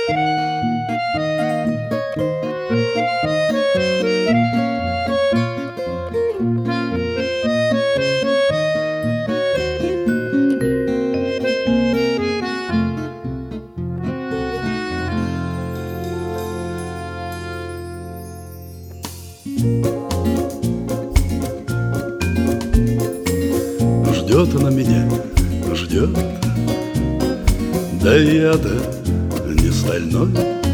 Ждет она меня, ждет, да я-то не стальной.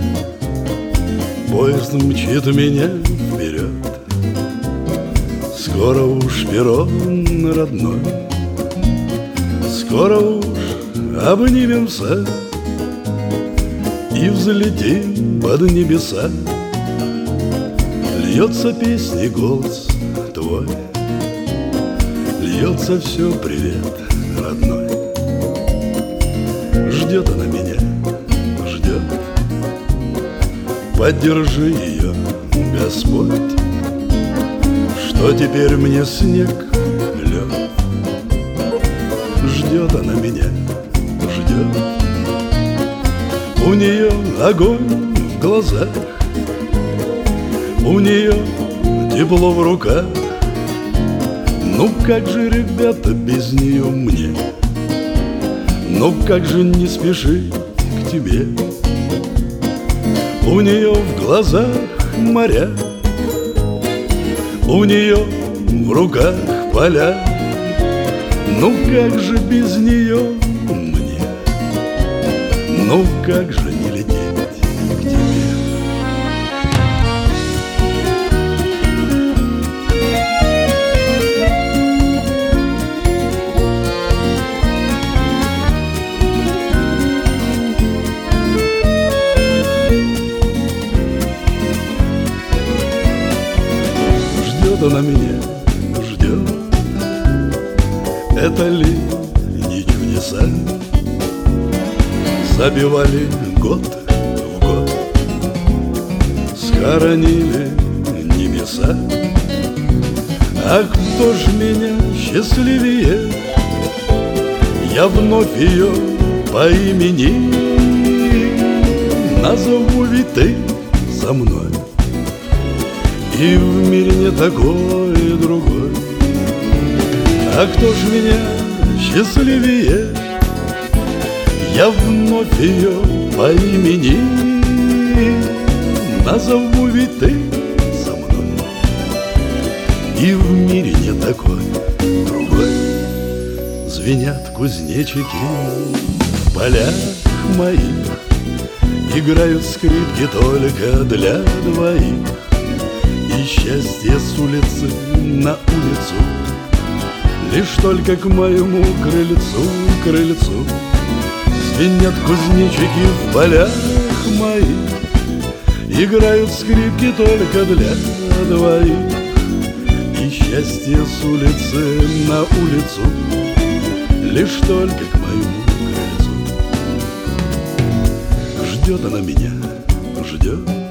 Поезд мчит меня вперед, скоро уж перрон родной. Скоро уж обнимемся и взлетим под небеса. Льется песня и голос твой, льется все привет родной. Ждет она меня, ждет, поддержи ее, Господь, что теперь мне снег лед. Ждет она меня, ждет, у нее огонь в глазах, у нее тепло в руках. Ну как же, ребята, без нее мне? Ну как же не спешить к тебе? У нее в глазах моря, у нее в руках поля. Ну как же без нее мне? Ну как же не лететь к тебе? Ждет она меня, ждет, это ли не чудеса? Забивали год в год, схоронили небеса. А кто ж меня счастливее? Я вновь ее по имени назову, ведь ты со мной. И в мире не такой и другой. А кто ж меня счастливее? Я вновь ее по имени назову, ведь ты со мной. И в мире не такой другой. Звенят кузнечики в полях моих, играют скрипки только для двоих. И счастье с улицы на улицу лишь только к моему крыльцу. Звенят кузнечики в полях моих, играют скрипки только для двоих. И счастье с улицы на улицу лишь только к моему крыльцу. Ждет она меня, ждет,